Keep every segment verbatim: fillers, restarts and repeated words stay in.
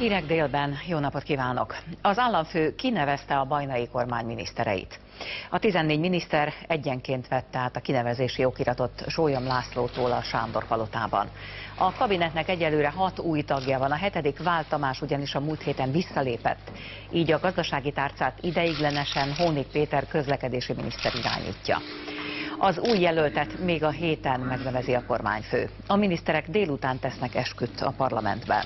Hírek délben, jó napot kívánok! Az államfő kinevezte a bajnai kormány minisztereit. A tizennégy miniszter egyenként vette át a kinevezési okiratot Sólyom Lászlótól a Sándor palotában. A kabinetnek egyelőre hat új tagja van, a hetedik Vál Tamás ugyanis a múlt héten visszalépett. Így a gazdasági tárcát ideiglenesen Hónik Péter közlekedési miniszter irányítja. Az új jelöltet még a héten megnevezi a kormányfő. A miniszterek délután tesznek esküt a parlamentben.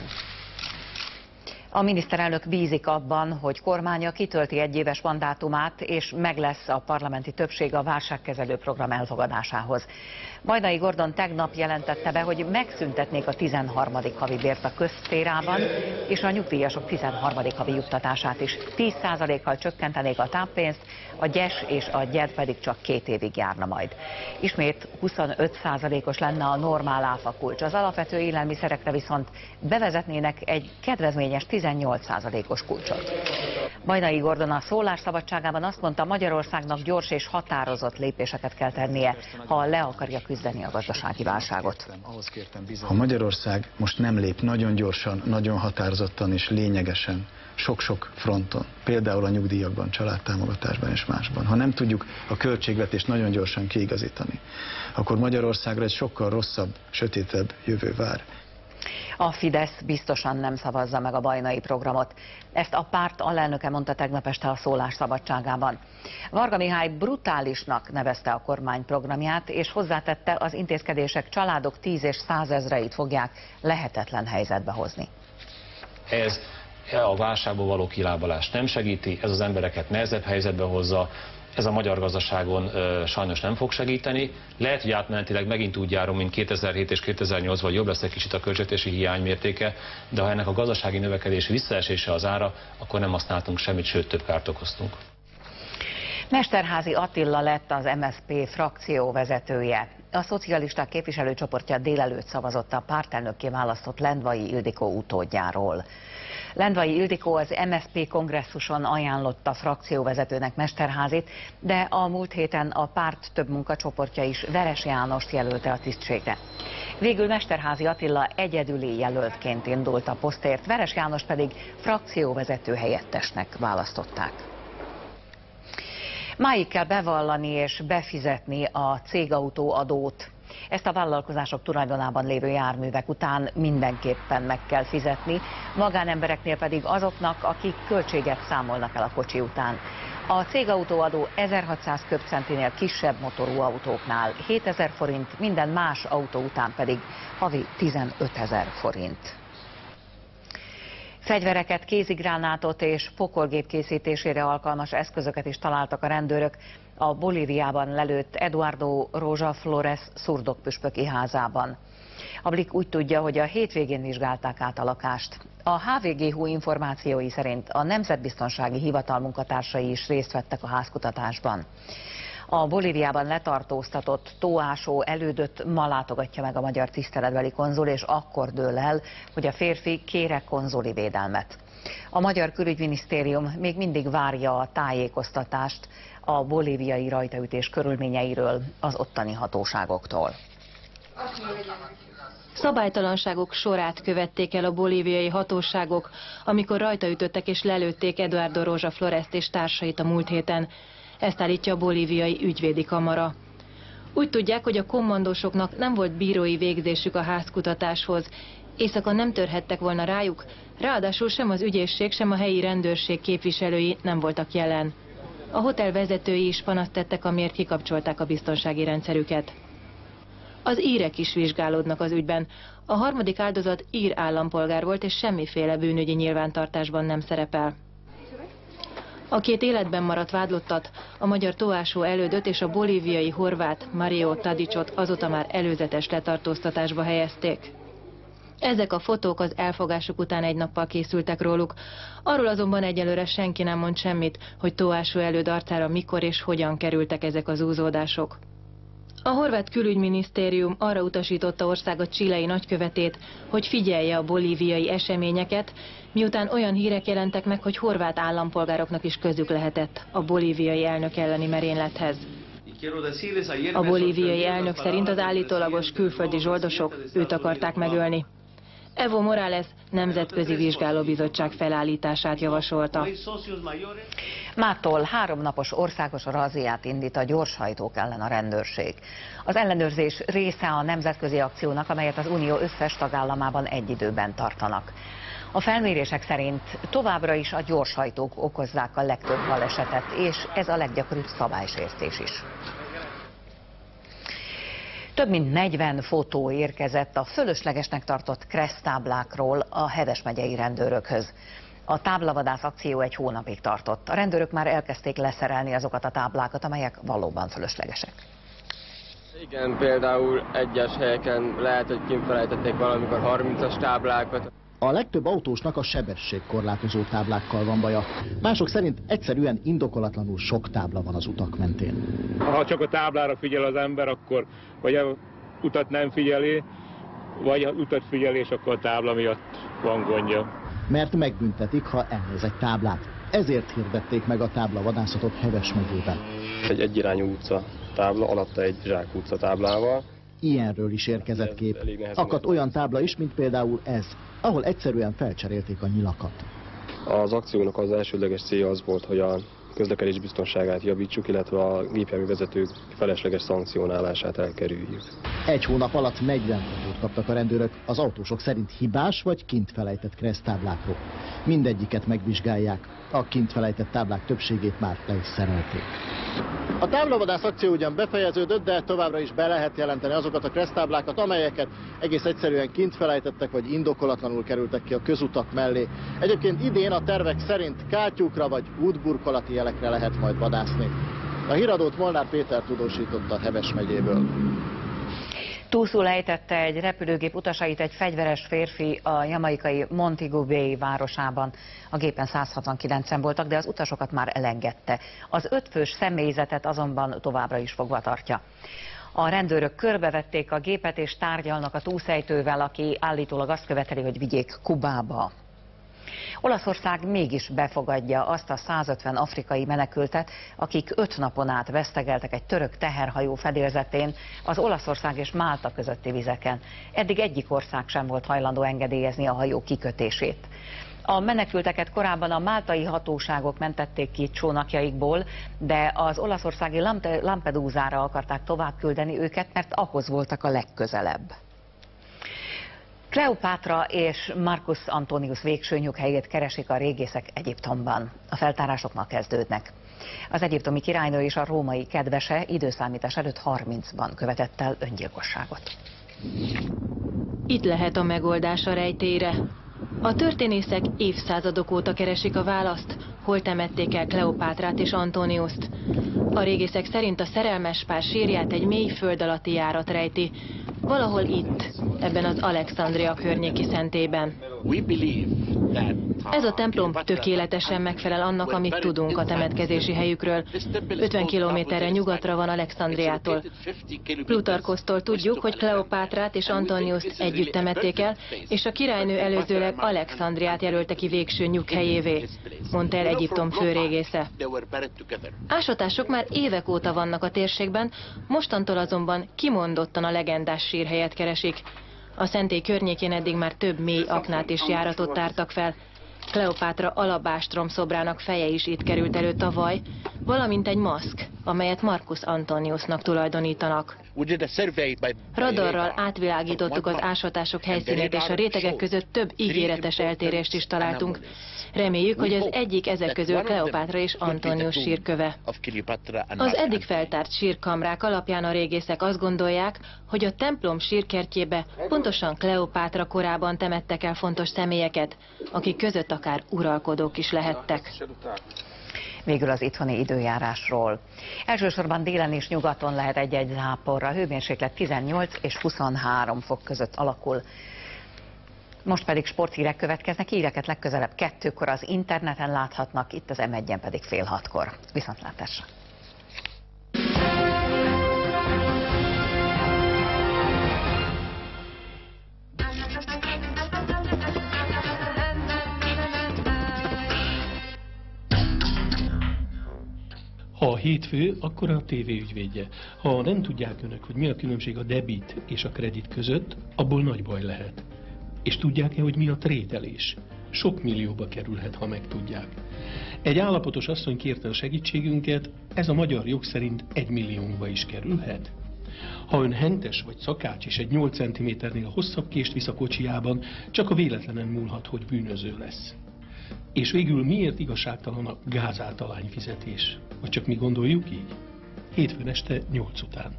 A miniszterelnök bízik abban, hogy kormánya kitölti egyéves mandátumát, és meg lesz a parlamenti többség a válságkezelő program elfogadásához. Bajnai Gordon tegnap jelentette be, hogy megszüntetnék a tizenharmadik havi bért a közszférában, és a nyugdíjasok tizenharmadik havi juttatását is. tíz százalékkal csökkentenék a táppénzt, a gyes és a gyed pedig csak két évig járna majd. Ismét huszonöt százalékos lenne a normál áfakulcs. Az alapvető élelmiszerekre viszont bevezetnének egy kedvezményes tizennyolc százalékos kulcsot. Bajnai Gordon a szólásszabadságában azt mondta, Magyarországnak gyors és határozott lépéseket kell tennie, ha le akarja küzdeni a gazdasági válságot. Ha Magyarország most nem lép nagyon gyorsan, nagyon határozottan és lényegesen, sok-sok fronton, például a nyugdíjakban, családtámogatásban és másban, ha nem tudjuk a költségvetést nagyon gyorsan kiigazítani, akkor Magyarországra egy sokkal rosszabb, sötétebb jövő vár. A Fidesz biztosan nem szavazza meg a bajnai programot. Ezt a párt alelnöke mondta tegnap este a szólásszabadságában. Varga Mihály brutálisnak nevezte a kormány programját, és hozzátette, az intézkedések családok tíz és százezreit fogják lehetetlen helyzetbe hozni. Ez a válságból való kilábalást nem segíti, ez az embereket nehezebb helyzetbe hozza, ez a magyar gazdaságon e, sajnos nem fog segíteni. Lehet, hogy átmenetileg megint úgy járunk, mint kétezer-hét és kétezer-nyolc, vagy jobb lesz egy kicsit a költségvetési hiány mértéke, de ha ennek a gazdasági növekedés visszaesése az ára, akkor nem használtunk semmit, sőt több kárt okoztunk. Mesterházy Attila lett az em es zé pé frakció vezetője. A szocialisták képviselőcsoportja délelőtt szavazott a pártelnökké választott Lendvai Ildikó utódjáról. Lendvai Ildikó az em es zé pé kongresszuson ajánlotta frakcióvezetőnek Mesterházit, de a múlt héten a párt több munkacsoportja is Veres Jánost jelölte a tisztségre. Végül Mesterházy Attila egyedüli jelöltként indult a posztért, Veres Jánost pedig frakcióvezető helyettesnek választották. Máig kell bevallani és befizetni a cégautó adót. Ezt a vállalkozások tulajdonában lévő járművek után mindenképpen meg kell fizetni, magánembereknél pedig azoknak, akik költséget számolnak el a kocsi után. A cégautóadó ezerhatszáz köbcentinél kisebb motorú autóknál hétezer forint, minden más autó után pedig havi tizenötezer forint. Fegyvereket, kézigránátot és pokolgép készítésére alkalmas eszközöket is találtak a rendőrök a Bolíviában lelőtt Eduardo Roja Flores szurdokpüspöki házában. A Blik úgy tudja, hogy a hétvégén vizsgálták át a lakást. A há vé gé hú információi szerint a Nemzetbiztonsági Hivatal munkatársai is részt vettek a házkutatásban. A Bolíviában letartóztatott tóásó elődöt ma látogatja meg a magyar tiszteletbeli konzul, és akkor dől el, hogy a férfi kér-e konzuli védelmet. A Magyar Külügyminisztérium még mindig várja a tájékoztatást a bolíviai rajtaütés körülményeiről az ottani hatóságoktól. Szabálytalanságok sorát követték el a bolíviai hatóságok, amikor rajtaütöttek és lelőtték Eduardo Roja Florest és társait a múlt héten. Ezt állítja a bolíviai ügyvédi kamara. Úgy tudják, hogy a kommandósoknak nem volt bírói végzésük a házkutatáshoz. Éjszaka nem törhettek volna rájuk, ráadásul sem az ügyészség, sem a helyi rendőrség képviselői nem voltak jelen. A hotel vezetői is panaszt tettek, amiért kikapcsolták a biztonsági rendszerüket. Az írek is vizsgálódnak az ügyben. A harmadik áldozat ír állampolgár volt, és semmiféle bűnügyi nyilvántartásban nem szerepel. A két életben maradt vádlottat, a magyar tóásó elődöt és a bolíviai horvát Mario Tadicsot azóta már előzetes letartóztatásba helyezték. Ezek a fotók az elfogásuk után egy nappal készültek róluk. Arról azonban egyelőre senki nem mond semmit, hogy tóásó előd arcára mikor és hogyan kerültek ezek az úzódások. A horvát külügyminisztérium arra utasította országa chilei nagykövetét, hogy figyelje a bolíviai eseményeket, miután olyan hírek jelentek meg, hogy horvát állampolgároknak is közük lehetett a bolíviai elnök elleni merénylethez. A bolíviai elnök szerint az állítólagos külföldi zsoldosok őt akarták megölni. Evo Morales nemzetközi vizsgálóbizottság felállítását javasolta. Mától háromnapos országos razziát indít a gyorshajtók ellen a rendőrség. Az ellenőrzés része a nemzetközi akciónak, amelyet az Unió összes tagállamában egy időben tartanak. A felmérések szerint továbbra is a gyorshajtók okozzák a legtöbb balesetet, és ez a leggyakoribb szabálysértés is. Több mint negyven fotó érkezett a fölöslegesnek tartott kressztáblákról a Heves megyei rendőrökhöz. A táblavadász akció egy hónapig tartott. A rendőrök már elkezdték leszerelni azokat a táblákat, amelyek valóban fölöslegesek. Igen, például egyes helyeken lehet, hogy kifelejtették valamikor harmincas táblákat. A legtöbb autósnak a sebességkorlátozó táblákkal van baja. Mások szerint egyszerűen indokolatlanul sok tábla van az utak mentén. Ha csak a táblára figyel az ember, akkor vagy a utat nem figyeli, vagy a utat figyeli, és akkor a tábla miatt van gondja. Mert megbüntetik, ha elnéz egy táblát. Ezért hirdették meg a táblavadászatot Heves megyében. Egy egyirányú utca tábla, alatta egy zsákutca táblával. Ilyenről is érkezett kép. Akadt olyan tábla is, mint például ez, ahol egyszerűen felcserélték a nyilakat. Az akciónak az elsődleges célja az volt, hogy a közlekedés biztonságát javítsuk, illetve a gépjárművezetők felesleges szankcionálását elkerüljük. Egy hónap alatt negyven fotót kaptak a rendőrök, az autósok szerint hibás vagy kint felejtett kressztáblákról. Mindegyiket megvizsgálják, a kint felejtett táblák többségét már le is szerelték. A táblavadász akció ugyan befejeződött, de továbbra is be lehet jelenteni azokat a kressztáblákat, amelyeket egész egyszerűen kint felejtettek, vagy indokolatlanul kerültek ki a közutak mellé. Egyébként idén a tervek szerint kátyúkra vagy útburkolati jelekre lehet majd vadászni. A híradót Molnár Péter tudósította Heves megyéből. Túlszul ejtette egy repülőgép utasait egy fegyveres férfi a jamaikai Montego Bay városában. A gépen száz hatvankilencen voltak, de az utasokat már elengedte. Az ötfős személyzetet azonban továbbra is fogva tartja. A rendőrök körbevették a gépet és tárgyalnak a túlszejtővel, aki állítólag azt követeli, hogy vigyék Kubába. Olaszország mégis befogadja azt a százötven afrikai menekültet, akik öt napon át vesztegeltek egy török teherhajó fedélzetén az Olaszország és Málta közötti vizeken. Eddig egyik ország sem volt hajlandó engedélyezni a hajó kikötését. A menekülteket korábban a máltai hatóságok mentették ki csónakjaikból, de az olaszországi Lampedusára akarták tovább küldeni őket, mert ahhoz voltak a legközelebb. Kleopátra és Marcus Antonius végső nyughelyét keresik a régészek Egyiptomban. A feltárások ma kezdődnek. Az egyiptomi királynő és a római kedvese időszámítás előtt harmincban követett el öngyilkosságot. Itt lehet a megoldás a rejtélyre. A történészek évszázadok óta keresik a választ, hol temették el Kleopátrát és Antoniuszt. A régészek szerint a szerelmes pár sírját egy mély föld alatti járat rejti, valahol itt, ebben az Alexandria környéki szentében. Ez a templom tökéletesen megfelel annak, amit tudunk a temetkezési helyükről. ötven kilométerre nyugatra van Alexandriától. Plutarkosztól tudjuk, hogy Kleopátrát és Antoniuszt együtt temették el, és a királynő előzőleg Alexandriát jelölte ki végső nyughelyévé, mondta el Egyiptom főrégésze. Ásatások már évek óta vannak a térségben, mostantól azonban kimondottan a legendás sírhelyet keresik. A szentély környékén eddig már több mély aknát és járatot tártak fel. Kleopátra alabástrom szobrának feje is itt került elő tavaly, valamint egy maszk, amelyet Marcus Antoniusnak tulajdonítanak. Radarral átvilágítottuk az ásatások helyszínét, és a rétegek között több ígéretes eltérést is találtunk. Reméljük, hogy az egyik ezek közül Kleopátra és Antonius sírköve. Az eddig feltárt sírkamrák alapján a régészek azt gondolják, hogy a templom sírkertjébe pontosan Kleopátra korában temettek el fontos személyeket, akik között akár uralkodók is lehettek. Végül az itthoni időjárásról. Elsősorban délen és nyugaton lehet egy-egy zápor, a hőmérséklet tizennyolc és huszonhárom fok között alakul. Most pedig sporthírek következnek, híreket legközelebb kettőkor az interneten láthatnak, itt az em egyen pedig fél hatkor. Viszontlátásra! Ha hétfő, akkor a tévé ügyvédje. Ha nem tudják önök, hogy mi a különbség a debit és a kredit között, abból nagy baj lehet. És tudják-e, hogy mi a trédelés? Sok millióba kerülhet, ha megtudják. Egy állapotos asszony kérte a segítségünket, ez a magyar jog szerint egy millióba is kerülhet. Ha ön hentes vagy szakács és egy nyolc centiméternél hosszabb kést visz a kocsijában, csak a véletlenen múlhat, hogy bűnöző lesz. És végül miért igazságtalan a gázáltalány fizetés? Vagy csak mi gondoljuk így? Hétfőn este nyolc után.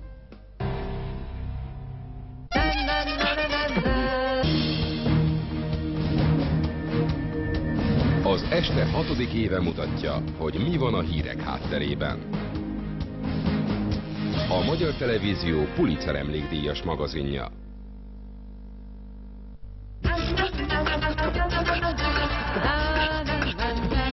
Az este hatodik éve mutatja, hogy mi van a hírek hátterében. A Magyar Televízió Pulitzer emlékdíjas magazinja.